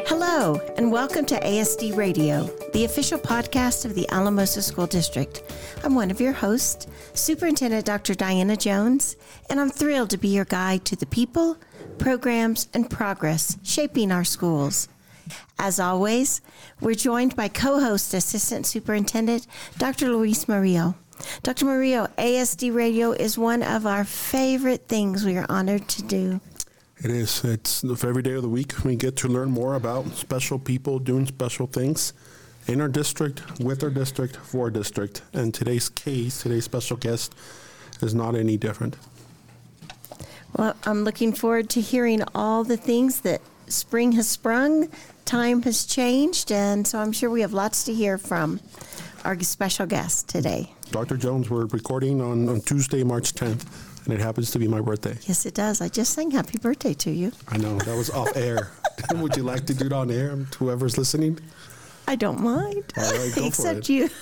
Hello, and welcome to ASD Radio, the official podcast of the Alamosa School District. I'm one of your hosts, Superintendent Dr. Diana Jones, and I'm thrilled to be your guide to the people, programs, and progress shaping our schools. As always, we're joined by co-host Assistant Superintendent Dr. Luis Murillo. Dr. Murillo, ASD Radio is one of our favorite things we are honored to do. It is. It's every day of the week we get to learn more about special people doing special things in our district, with our district, for our district. And today's special guest is not any different. Well, I'm looking forward to hearing all the things that spring has sprung, time has changed, and so I'm sure we have lots to hear from our special guest today. Dr. Jones, we're recording on Tuesday, March 10th. And it happens to be my birthday. Yes, it does. I just sang happy birthday to you. I know. That was off air. Would you like to do it on air, whoever's listening? I don't mind. All right, go Except for it.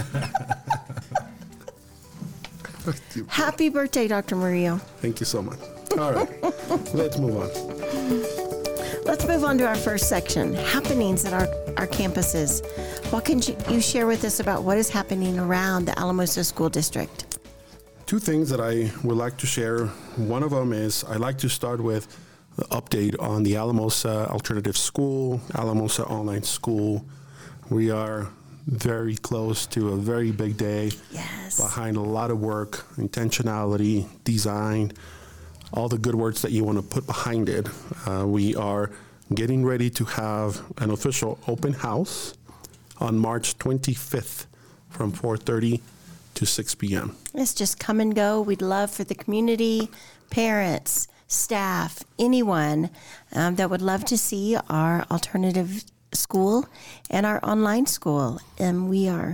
you. Happy birthday, Dr. Murillo. Thank you so much. All right. Let's move on. Let's move on to our first section, happenings at our campuses. What can you share with us about what is happening around the Alamosa School District? Two things that I would like to share. One of them is I'd like to start with the update on the Alamosa Alternative School, Alamosa Online School. We are very close to a very big day. Yes. Behind a lot of work, intentionality, design, all the good words that you want to put behind it. We are getting ready to have an official open house on March 25th from 4:30 to 6 p.m. It's just come and go. We'd love for the community, parents, staff, anyone that would love to see our alternative school and our online school. And we are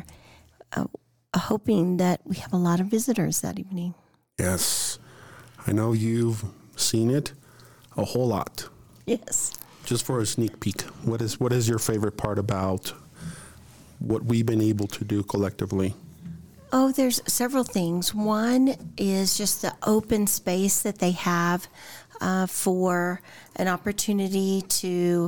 hoping that we have a lot of visitors that evening. Yes. I know you've seen it a whole lot. Yes. Just for a sneak peek, what is your favorite part about what we've been able to do collectively? Oh, there's several things. One is just the open space that they have for an opportunity to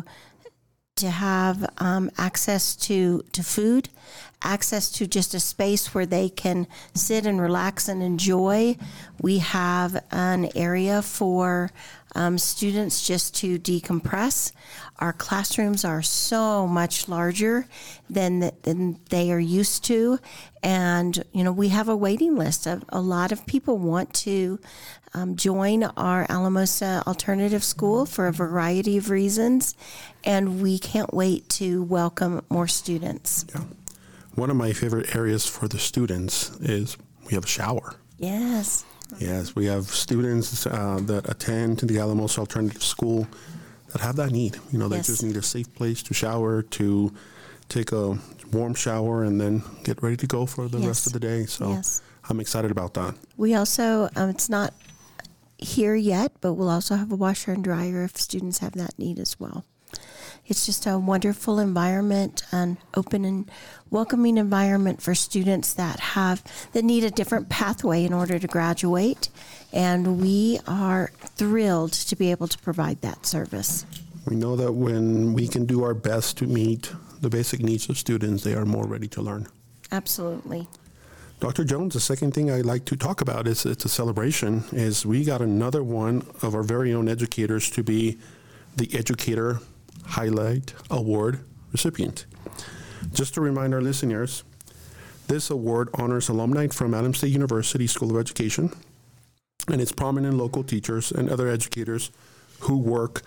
have access to food, access to just a space where they can sit and relax and enjoy. We have an area for students just to decompress. Our classrooms are so much larger than they are used to. And, we have a waiting list of a lot of people want to join our Alamosa Alternative School for a variety of reasons. And we can't wait to welcome more students. Yeah. One of my favorite areas for the students is we have a shower. Yes. Yes, we have students that attend the Alamosa Alternative School that have that need. They just need a safe place to shower, to take a warm shower, and then get ready to go for the rest of the day. So I'm excited about that. We also, it's not here yet, but we'll also have a washer and dryer if students have that need as well. It's just a wonderful environment, an open and welcoming environment for students that need a different pathway in order to graduate. And we are thrilled to be able to provide that service. We know that when we can do our best to meet the basic needs of students, they are more ready to learn. Absolutely. Dr. Jones, the second thing I'd like to talk about it's a celebration, is we got another one of our very own educators to be the Educator Highlight Award recipient. Just to remind our listeners, this award honors alumni from Adams State University School of Education and its prominent local teachers and other educators who work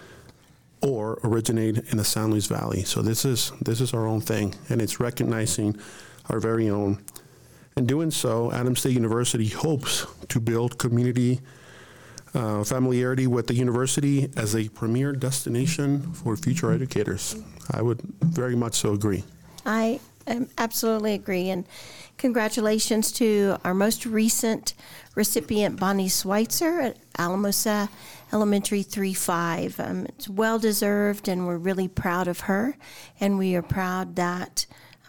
or originate in the San Luis Valley. So this is our own thing, and it's recognizing our very own. In doing so, Adams State University hopes to build community familiarity with the university as a premier destination for future educators. I would very much so agree. I absolutely agree. And congratulations to our most recent recipient, Bonnie Schweitzer at Alamosa Elementary 3-5. It's well-deserved, and we're really proud of her. And we are proud that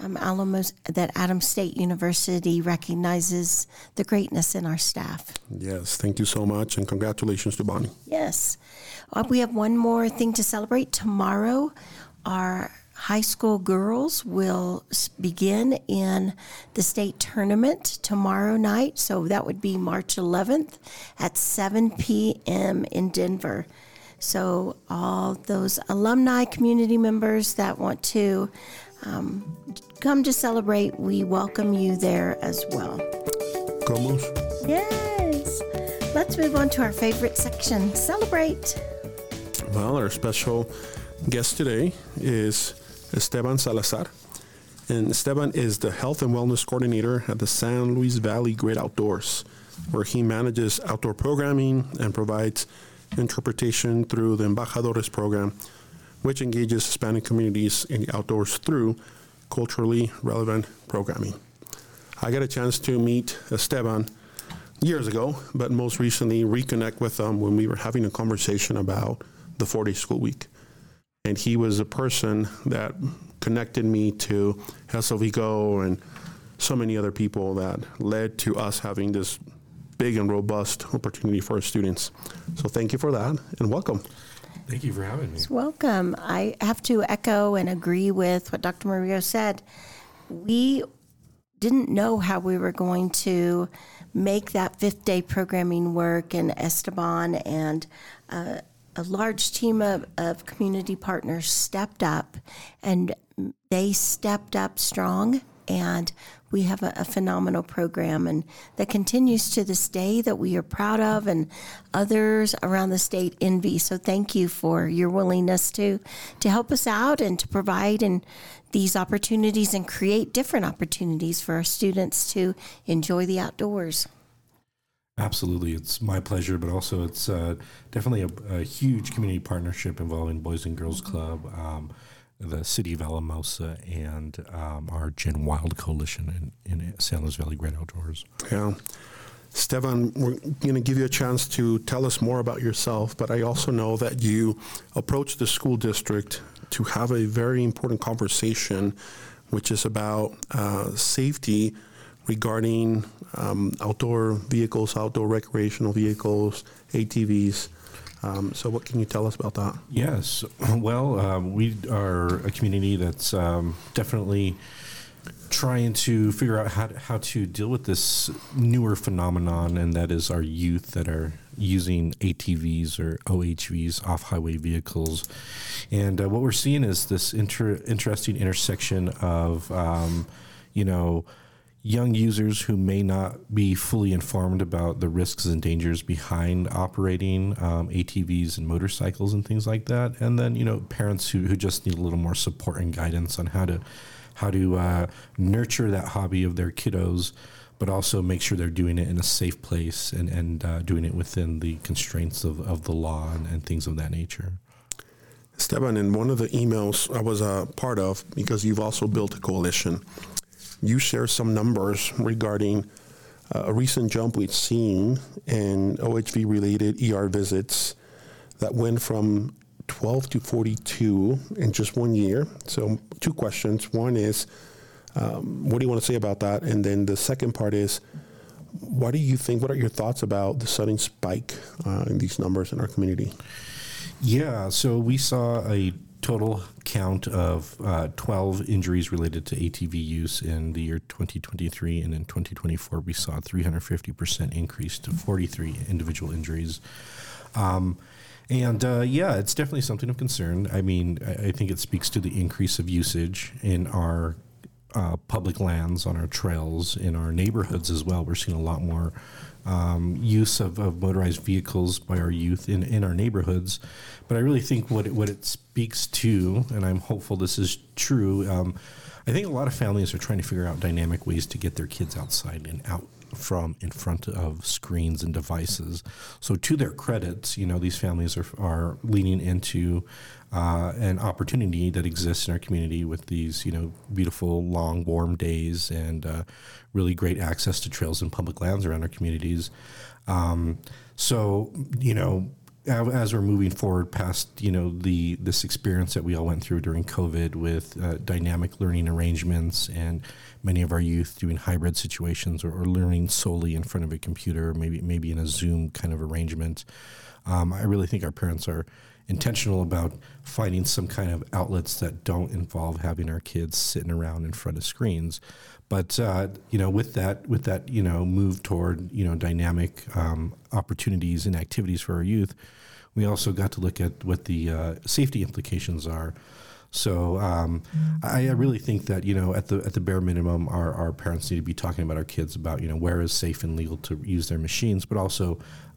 Adams State University recognizes the greatness in our staff. Yes, thank you so much, and congratulations to Bonnie. Yes. We have one more thing to celebrate. Tomorrow, our high school girls will begin in the state tournament tomorrow night. So that would be March 11th at 7 p.m. in Denver. So all those alumni community members that want to come to celebrate, we welcome you there as well. Comos. Yes. Let's move on to our favorite section, Celebrate. Well, our special guest today is Esteban Salazar. And Esteban is the Health and Wellness Coordinator at the San Luis Valley Great Outdoors, where he manages outdoor programming and provides interpretation through the Embajadores program, which engages Hispanic communities in the outdoors through culturally relevant programming. I got a chance to meet Esteban years ago, but most recently reconnect with him when we were having a conversation about the 4-day school week. And he was a person that connected me to Hessel Vigo and so many other people that led to us having this big and robust opportunity for our students. So thank you for that, and welcome. Thank you for having me. Welcome. I have to echo and agree with what Dr. Murillo said. We didn't know how we were going to make that 5th day programming work, and Esteban and a large team of community partners stepped up, and they stepped up strong, and we have a phenomenal program, and that continues to this day that we are proud of, and others around the state envy. So thank you for your willingness to help us out and to provide in these opportunities and create different opportunities for our students to enjoy the outdoors. Absolutely. It's my pleasure, but also it's definitely a huge community partnership involving Boys and Girls Club, the City of Alamosa, and our Gen Wild Coalition in San Luis Valley Great Outdoors. Yeah. Esteban, we're going to give you a chance to tell us more about yourself, but I also know that you approached the school district to have a very important conversation, which is about safety regarding outdoor vehicles, outdoor recreational vehicles, ATVs. So what can you tell us about that? Yes. Well, we are a community that's definitely trying to figure out how to deal with this newer phenomenon, and that is our youth that are using ATVs or OHVs, off-highway vehicles. And what we're seeing is this interesting intersection of, young users who may not be fully informed about the risks and dangers behind operating ATVs and motorcycles and things like that. And then, parents who just need a little more support and guidance on how to nurture that hobby of their kiddos, but also make sure they're doing it in a safe place and doing it within the constraints of the law and things of that nature. Esteban, in one of the emails I was a part of, because you've also built a coalition, you share some numbers regarding a recent jump we've seen in OHV-related ER visits that went from 12 to 42 in just 1 year. So 2 questions. One is, what do you want to say about that? And then the second part is, what are your thoughts about the sudden spike in these numbers in our community? Yeah, so we saw a total count of 12 injuries related to ATV use in the year 2023, and in 2024 we saw a 350% increase to 43 individual injuries. It's definitely something of concern. I mean, I think it speaks to the increase of usage in our public lands, on our trails, in our neighborhoods as well. We're seeing a lot more use of motorized vehicles by our youth in our neighborhoods. But I really think what it speaks to, and I'm hopeful this is true, I think a lot of families are trying to figure out dynamic ways to get their kids outside and out from in front of screens and devices. So to their credit, these families are leaning into an opportunity that exists in our community with these, beautiful, long, warm days and really great access to trails and public lands around our communities. As we're moving forward past, this experience that we all went through during COVID with dynamic learning arrangements and many of our youth doing hybrid situations or learning solely in front of a computer, maybe in a Zoom kind of arrangement, I really think our parents are intentional about finding some kind of outlets that don't involve having our kids sitting around in front of screens. But with that move toward dynamic opportunities and activities for our youth, we also got to look at what the safety implications are. So I really think that at the bare minimum, our parents need to be talking about our kids about where is safe and legal to use their machines, but also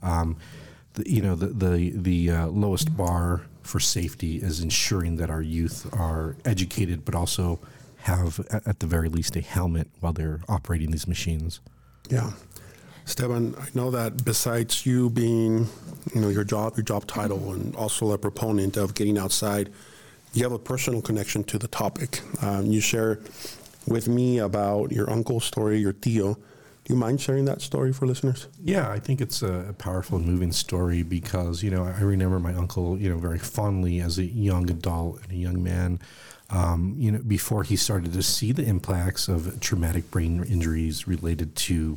the lowest bar for safety is ensuring that our youth are educated, but also have at the very least a helmet while they're operating these machines. Yeah. Esteban, I know that besides you being, your job title, and also a proponent of getting outside, you have a personal connection to the topic. You share with me about your uncle's story, your tío. Do you mind sharing that story for listeners? Yeah, I think it's a powerful and moving story because, I remember my uncle, very fondly as a young adult and a young man, before he started to see the impacts of traumatic brain injuries related to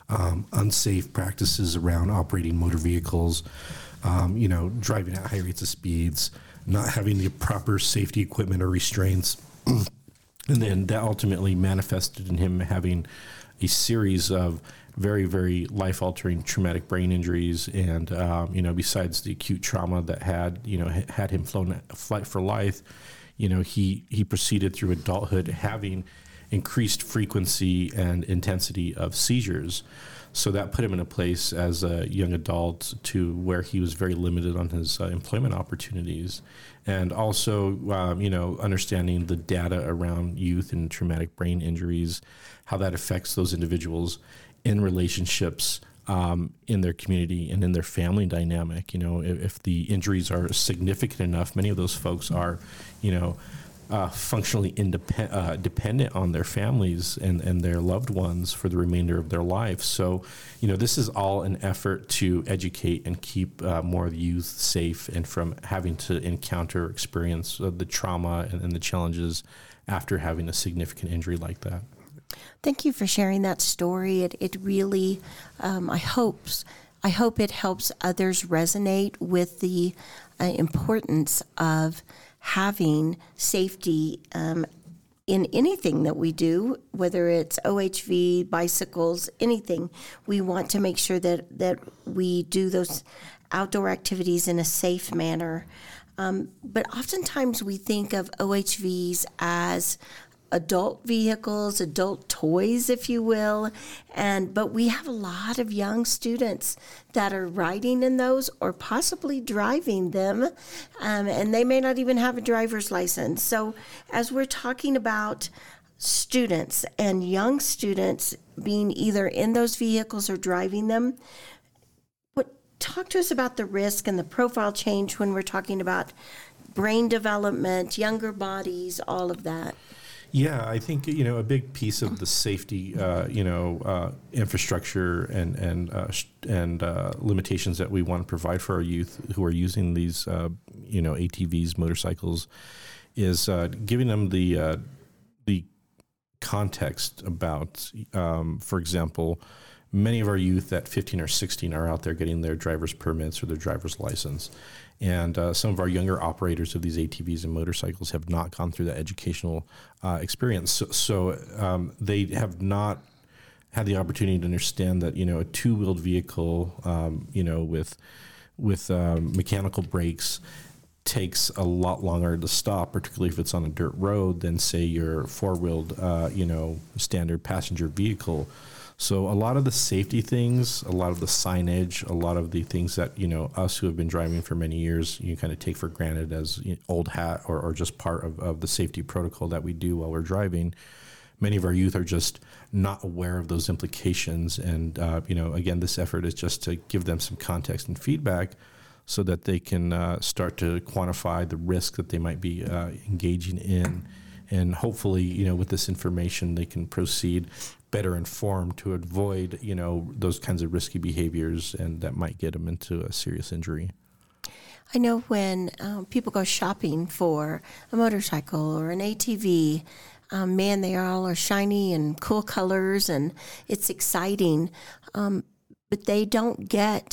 unsafe practices around operating motor vehicles, driving at high rates of speeds, not having the proper safety equipment or restraints. And then that ultimately manifested in him having a series of very, very life-altering traumatic brain injuries. And, besides the acute trauma that had him flight for life, he proceeded through adulthood having increased frequency and intensity of seizures. So that put him in a place as a young adult to where he was very limited on his employment opportunities. And also, understanding the data around youth and traumatic brain injuries, how that affects those individuals in relationships, in their community and in their family dynamic. If the injuries are significant enough, many of those folks are, functionally dependent on their families and their loved ones for the remainder of their life. So, this is all an effort to educate and keep more of the youth safe and from having to encounter, experience the trauma and the challenges after having a significant injury like that. Thank you for sharing that story. It really, I hope it helps others resonate with the importance of having safety in anything that we do, whether it's OHV, bicycles, anything. We want to make sure that we do those outdoor activities in a safe manner. But oftentimes we think of OHVs as adult vehicles, adult toys, if you will. But we have a lot of young students that are riding in those or possibly driving them, and they may not even have a driver's license. So as we're talking about students and young students being either in those vehicles or driving them, talk to us about the risk and the profile change when we're talking about brain development, younger bodies, all of that. Yeah, I think a big piece of the safety, infrastructure and limitations that we want to provide for our youth who are using these, ATVs, motorcycles, is giving them the context about, for example, many of our youth at 15 or 16 are out there getting their driver's permits or their driver's license. And some of our younger operators of these ATVs and motorcycles have not gone through that educational experience. So they have not had the opportunity to understand that, a two-wheeled vehicle, with mechanical brakes takes a lot longer to stop, particularly if it's on a dirt road, than, say, your four-wheeled, standard passenger vehicle. So a lot of the safety things, a lot of the signage, a lot of the things that, us who have been driving for many years, you kind of take for granted as old hat or just part of the safety protocol that we do while we're driving. Many of our youth are just not aware of those implications. And, again, this effort is just to give them some context and feedback so that they can start to quantify the risk that they might be engaging in. And hopefully, with this information, they can proceed better informed to avoid, those kinds of risky behaviors and that might get them into a serious injury. I know when people go shopping for a motorcycle or an ATV, they all are shiny and cool colors and it's exciting, but they don't get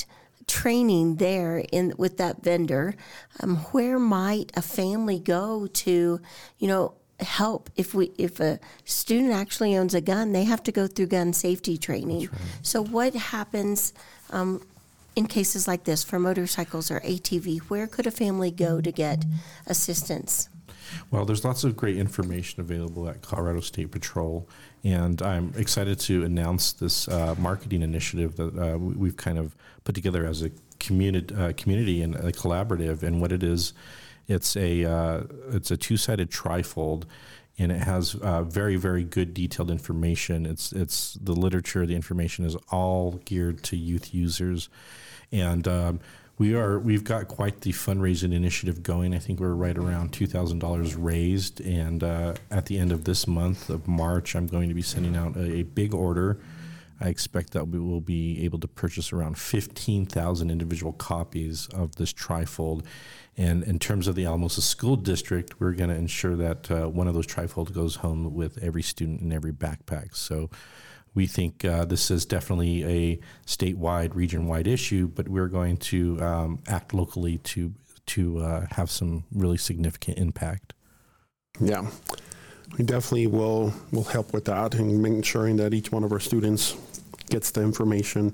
training there with that vendor, where might a family go to, help? If a student actually owns a gun, they have to go through gun safety training. Right. So what happens in cases like this for motorcycles or ATV? Where could a family go to get assistance? Well, there's lots of great information available at Colorado State Patrol, and I'm excited to announce this marketing initiative that we've kind of put together as a community and a collaborative. And what it is, it's a two-sided trifold, and it has very, very good detailed information. It's the literature, the information is all geared to youth users, and we've got quite the fundraising initiative going. I think we're right around $2,000 raised, and at the end of this month of March, I'm going to be sending out a big order. I expect that we will be able to purchase around 15,000 individual copies of this trifold. And in terms of the Alamosa School District, we're going to ensure that one of those trifolds goes home with every student in every backpack. So we think this is definitely a statewide, region-wide issue, but we're going to act locally to have some really significant impact. Yeah, we definitely will help with that and making sure that each one of our students gets the information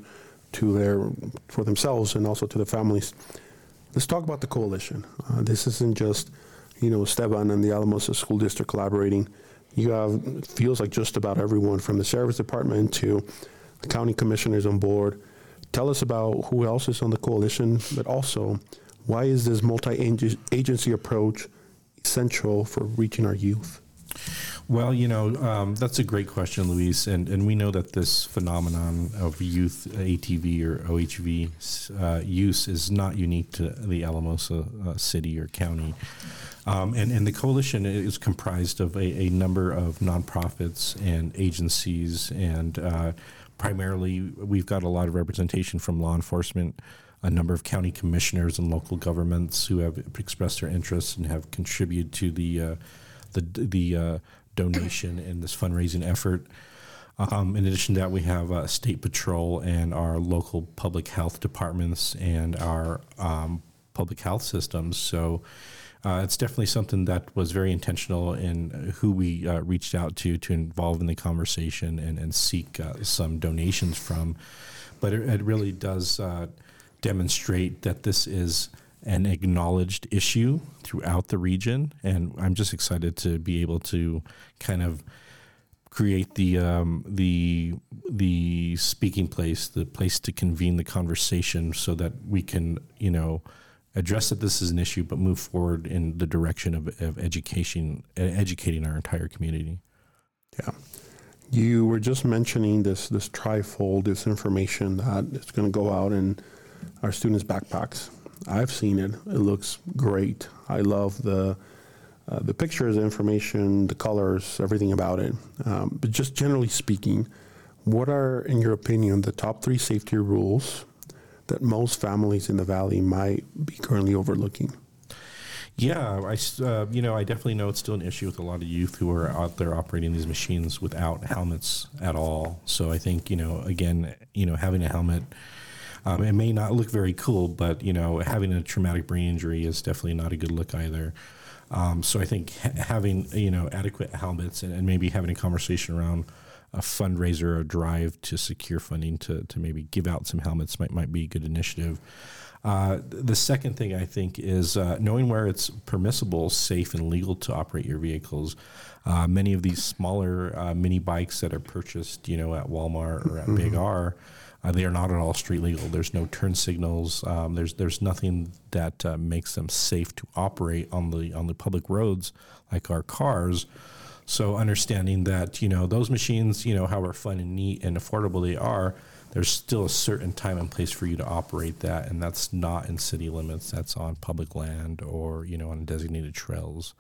for themselves and also to the families. Let's talk about the coalition. This isn't just, Esteban and the Alamosa School District collaborating. You have, it feels like just about everyone from the Sheriff's Department to the county commissioners on board. Tell us about who else is on the coalition, but also why is this multi-agency approach essential for reaching our youth? Well, that's a great question, Luis, and we know that this phenomenon of youth ATV or OHV use is not unique to the Alamosa city or county. And the coalition is comprised of a number of nonprofits and agencies, and primarily we've got a lot of representation from law enforcement, a number of county commissioners and local governments who have expressed their interests and have contributed to the donation in this fundraising effort. In addition to that, we have State Patrol and our local public health departments and our public health systems. So it's definitely something that was very intentional in who we reached out to involve in the conversation and seek some donations from. But it really does demonstrate that this is an acknowledged issue throughout the region, and I'm just excited to be able to kind of create the speaking place, the place to convene the conversation, so that we can address that this is an issue, but move forward in the direction of educating our entire community. Yeah, you were just mentioning this trifold, this information that is going to go out in our students' backpacks. I've seen it. It looks great. I love the pictures, the information, the colors, everything about it. But just generally speaking, what are, in your opinion, the top 3 safety rules that most families in the Valley might be currently overlooking? Yeah, I definitely know it's still an issue with a lot of youth who are out there operating these machines without helmets at all. So I think, having a helmet, it may not look very cool, but, having a traumatic brain injury is definitely not a good look either. So I think having, adequate helmets and maybe having a conversation around a fundraiser or a drive to secure funding to maybe give out some helmets might be a good initiative. The second thing I think is knowing where it's permissible, safe, and legal to operate your vehicles. Many of these smaller mini bikes that are purchased, at Walmart or at Big R, they are not at all street legal. There's no turn signals. There's nothing that makes them safe to operate on the public roads like our cars. So understanding that those machines, however fun and neat and affordable they are, there's still a certain time and place for you to operate that, and that's not in city limits. That's on public land or on designated trails.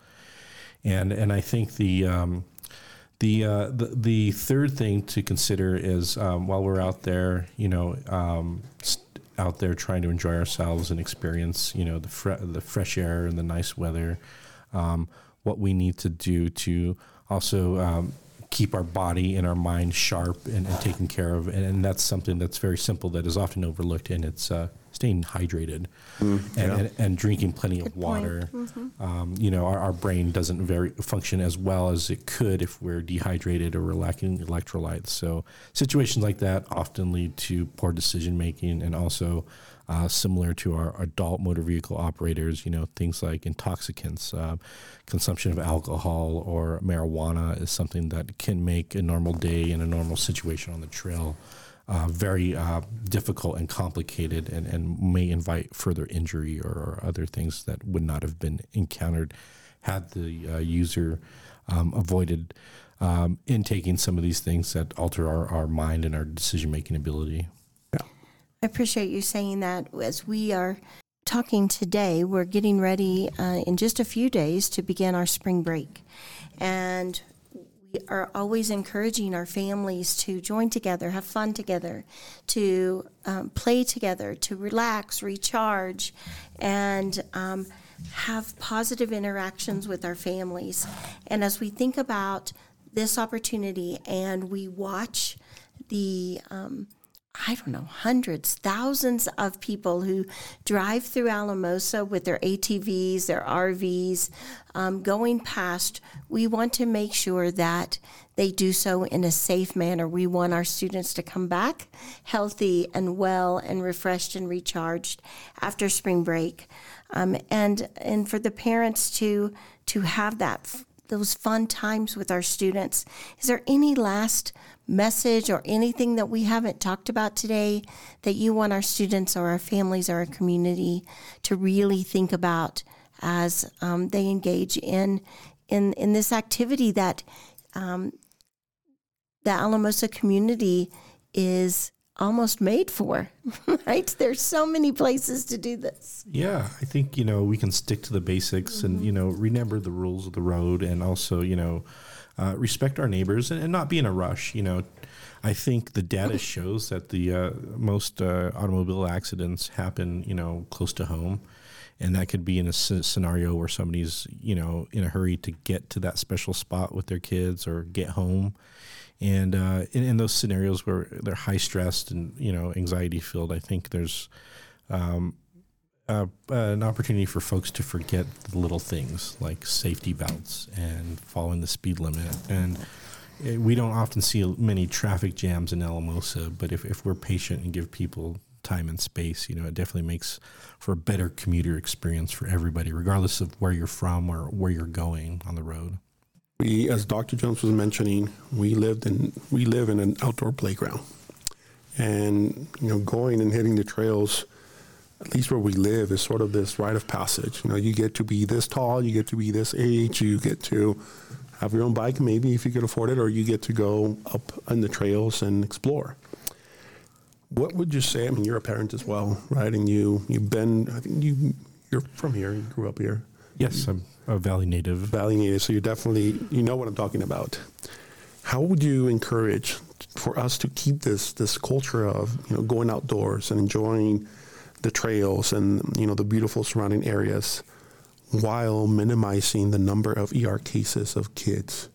And I think the third thing to consider is while we're out there, out there trying to enjoy ourselves and experience, the fresh air and the nice weather, what we need to do to also keep our body and our mind sharp and taken care of. And that's something that's very simple that is often overlooked, and it's staying hydrated and drinking plenty of water. Our brain doesn't function as well as it could if we're dehydrated or we're lacking electrolytes. So situations like that often lead to poor decision making, and also similar to our adult motor vehicle operators, things like intoxicants, consumption of alcohol or marijuana is something that can make a normal day and a normal situation on the trail very difficult and complicated, and may invite further injury or other things that would not have been encountered had the user avoided intaking some of these things that alter our mind and our decision-making ability. I appreciate you saying that. As we are talking today, we're getting ready in just a few days to begin our spring break. And we are always encouraging our families to join together, have fun together, to play together, to relax, recharge, and have positive interactions with our families. And as we think about this opportunity and we watch the hundreds, thousands of people who drive through Alamosa with their ATVs, their RVs, going past, we want to make sure that they do so in a safe manner. We want our students to come back healthy and well and refreshed and recharged after spring break. And for the parents to have those fun times with our students. Is there any last message or anything that we haven't talked about today that you want our students or our families or our community to really think about as they engage in this activity that the Alamosa community is almost made for, right? There's so many places to do this. Yeah, I think, we can stick to the basics and, remember the rules of the road, and also, respect our neighbors and not be in a rush. I think the data shows that the most automobile accidents happen, close to home. And that could be in a scenario where somebody's, in a hurry to get to that special spot with their kids or get home. And in those scenarios where they're high stressed and, anxiety filled, I think there's an opportunity for folks to forget the little things like safety belts and following the speed limit. And we don't often see many traffic jams in Alamosa, but if we're patient and give people time and space, it definitely makes for a better commuter experience for everybody, regardless of where you're from or where you're going on the road. We, as Dr. Jones was mentioning, we live in an outdoor playground, and going and hitting the trails, at least where we live, is sort of this rite of passage. You get to be this tall, you get to be this age, you get to have your own bike, maybe if you can afford it, or you get to go up on the trails and explore. What would you say? I mean, you're a parent as well, right? And you've been, I think you're from here. You grew up here. Yes, I'm a Valley native. Valley native, so you're definitely, you know what I'm talking about. How would you encourage for us to keep this culture of, going outdoors and enjoying the trails and, the beautiful surrounding areas while minimizing the number of ER cases of kids?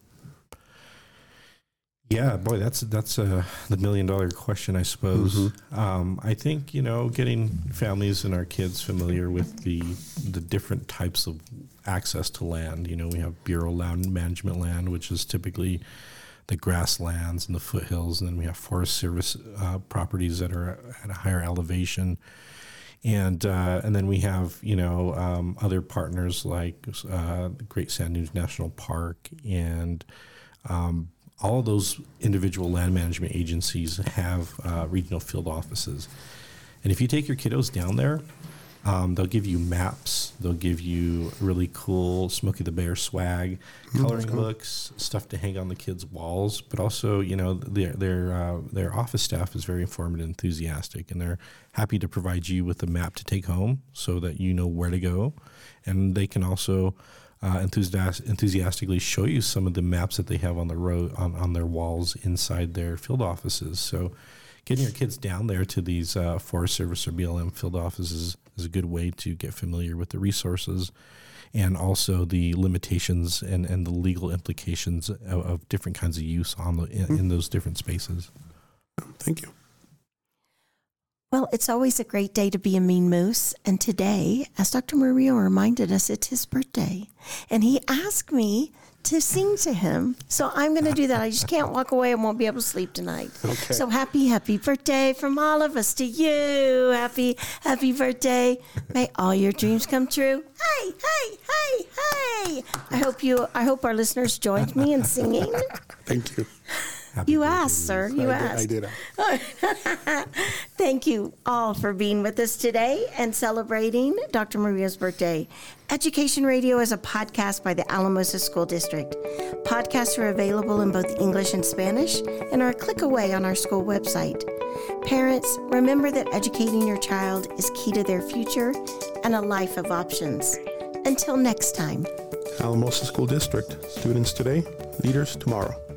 Yeah, boy, that's the $1 million question, I suppose. Mm-hmm. I think, getting families and our kids familiar with the different types of access to land. We have Bureau land management land, which is typically the grasslands and the foothills, and then we have Forest Service properties that are at a higher elevation. And then we have, other partners like the Great Sand Dunes National Park, and all of those individual land management agencies have regional field offices. And if you take your kiddos down there, they'll give you maps. They'll give you really cool Smokey the Bear swag, coloring books, stuff to hang on the kids' walls. But also, their office staff is very informative and enthusiastic, and they're happy to provide you with a map to take home so that you know where to go. And they can also enthusiastically show you some of the maps that they have on the road on their walls inside their field offices. So getting your kids down there to these Forest Service or BLM field offices is a good way to get familiar with the resources and also the limitations and the legal implications of different kinds of use in those different spaces. Thank you. Well, it's always a great day to be a mean moose. And today, as Dr. Murillo reminded us, it's his birthday. And he asked me to sing to him. So I'm going to do that. I just can't walk away. I won't be able to sleep tonight. Okay. So happy birthday from all of us to you. Happy birthday. May all your dreams come true. Hey, hey, hey, hey. I hope our listeners joined me in singing. Thank you. You asked, sir. You asked. I did. Thank you all for being with us today and celebrating Dr. Murillo's birthday. Education Radio is a podcast by the Alamosa School District. Podcasts are available in both English and Spanish and are a click away on our school website. Parents, remember that educating your child is key to their future and a life of options. Until next time. Alamosa School District. Students today, leaders tomorrow.